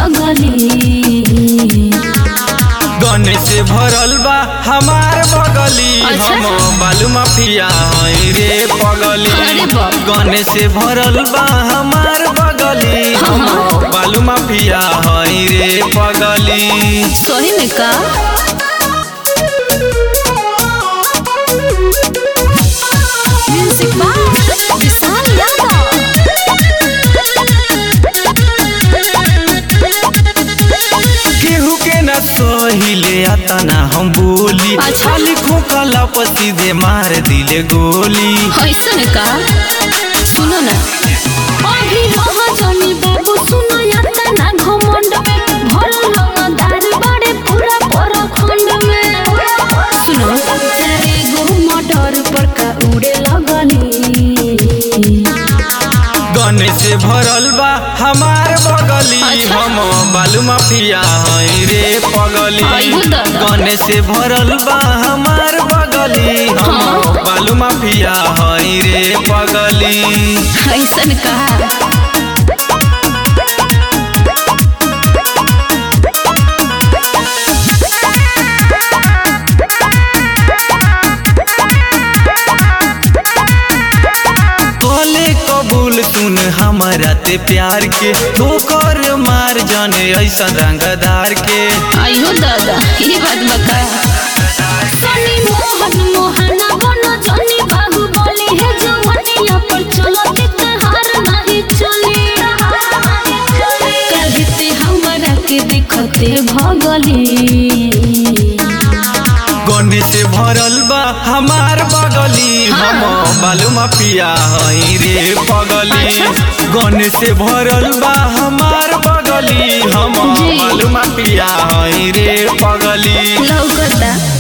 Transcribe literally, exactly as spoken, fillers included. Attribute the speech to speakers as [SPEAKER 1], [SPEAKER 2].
[SPEAKER 1] लगली।
[SPEAKER 2] गने से भरल बा हमार बगली।
[SPEAKER 1] अच्छा?
[SPEAKER 2] हम बालू माफिया हई रे पगली।
[SPEAKER 1] अरे बाप।
[SPEAKER 2] गने से भरल बा हमार बगली।
[SPEAKER 1] हाँ,
[SPEAKER 2] हम
[SPEAKER 1] हाँ।
[SPEAKER 2] बालू माफिया हई रे पगली।
[SPEAKER 1] सही में का? Music by Vishal Yadav.
[SPEAKER 2] केहू के न सहिले आता ना हम बोली।
[SPEAKER 1] अच्छा?
[SPEAKER 2] खाली खोखला पति दे मार दिले गोली।
[SPEAKER 1] ऐसन का? सुनो ना अभी रहा जानी बाबू सुनो याता ना घमंड में भरल रंगदार बड़े पूरा परखंड में। सुनो तेरे गो मोटर पर का उड़े लगली।
[SPEAKER 2] गने से भरल बा हमार बगली।
[SPEAKER 1] अच्छा?
[SPEAKER 2] हम बालू माफिया हई रे पगली।
[SPEAKER 1] आइहो दादा।
[SPEAKER 2] गने से भरल बा हमार बगली। हम
[SPEAKER 1] हाँ।
[SPEAKER 2] बालू माफिया हई रे पगली।
[SPEAKER 1] ऐसन का?
[SPEAKER 2] कले कबूल सुन हमारा ते प्यार के। ठोकर मार जाने ऐसा रंगदार के।
[SPEAKER 1] आइहो दादा ये बात बका। सनी मोहन मोहना बनो जनी बाहुबली है जवनिया पर चलती तहार नहीं चली। कहते हमरा के देखते भगली।
[SPEAKER 2] गने से भरल बा हमार बगली।
[SPEAKER 1] हाँ।
[SPEAKER 2] हम बालू माफिया हई रे पगली।
[SPEAKER 1] अच्छा?
[SPEAKER 2] गने से भरल बा हमार बगली। हम
[SPEAKER 1] जी।
[SPEAKER 2] बालू माफिया हई रे पगली।
[SPEAKER 1] लौकता